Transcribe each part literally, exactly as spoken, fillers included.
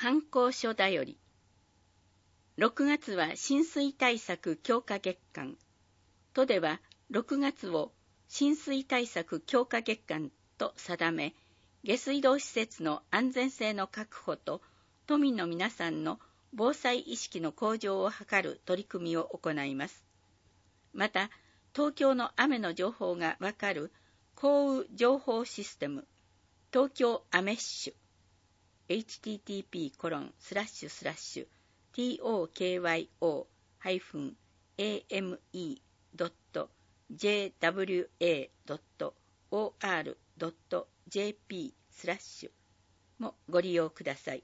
観光所だより。ろくがつは浸水対策強化月間。都ではろくがつを浸水対策強化月間と定め、下水道施設の安全性の確保と都民の皆さんの防災意識の向上を図る取り組みを行います。また、東京の雨の情報がわかる降雨情報システム、東京アメッシュ、エイチティーティーピーコロンスラッシュスラッシュトクヨ エーエムイー ドット ジェーダブリューエー ドット オーアール ドット ジェーピー スラッシュもご利用ください。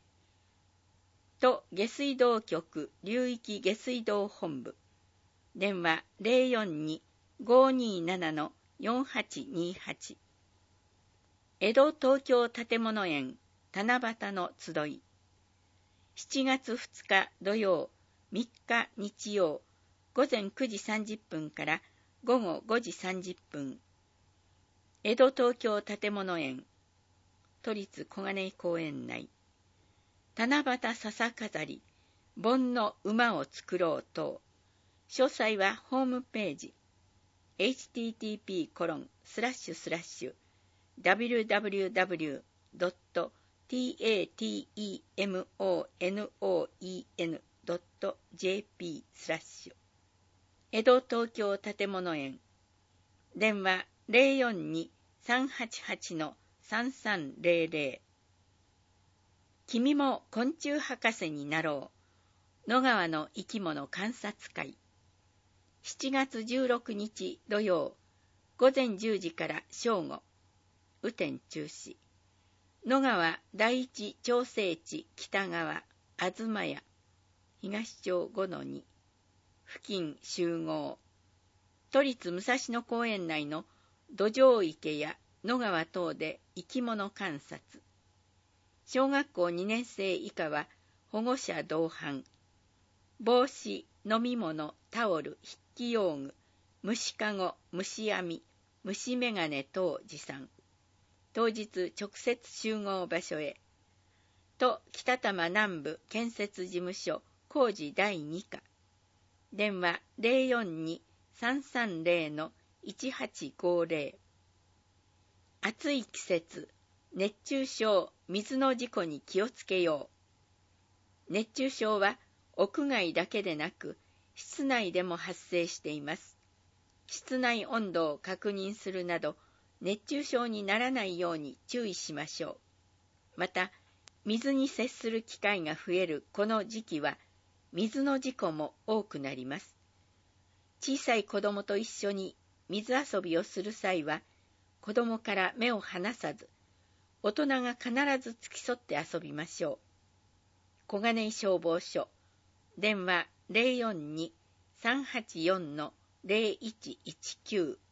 都下水道局流域下水道本部電話 ゼロよんに ごーにーなな よんはちにはち。江戸東京建物園七夕の集い。しちがつふつか土曜、みっか日曜、午前くじさんじゅっぷんから午後ごじさんじゅっぷん。江戸東京建物園都立小金井公園内。七夕笹飾り、盆の馬を作ろう等。詳細はホームページ エイチティーティーピーコロンスラッシュスラッシュダブリューダブリューダブリュードットティーエーティーイーエムオーエヌオーイーエヌドットジェーピースラッシュ江戸東京建物園電話 ゼロよんに さんはちはち さんさんゼロゼロ。君も昆虫博士になろう。野川の生き物観察会。しちがつじゅうろくにち土曜、午前じゅうじから正午。雨天中止。野川第一調整地北側、東屋、東町 ごのに。付近集合。都立武蔵野公園内の土壌池や野川等で生き物観察。小学校にねん生以下は保護者同伴。帽子、飲み物、タオル、筆記用具、虫かご、虫網、虫眼鏡等持参。当日直接集合場所へ。都北多摩南部建設事務所工事だいに課。電話 ゼロよんに さんさんゼロ いちはちごゼロ。暑い季節、熱中症、水の事故に気をつけよう。熱中症は屋外だけでなく、室内でも発生しています。室内温度を確認するなど、熱中症にならないように注意しましょう。また、水に接する機会が増えるこの時期は、水の事故も多くなります。小さい子供と一緒に水遊びをする際は、子供から目を離さず、大人が必ず付き添って遊びましょう。小金井消防署、電話 ゼロよんに さんはちよん ゼロいちいちきゅう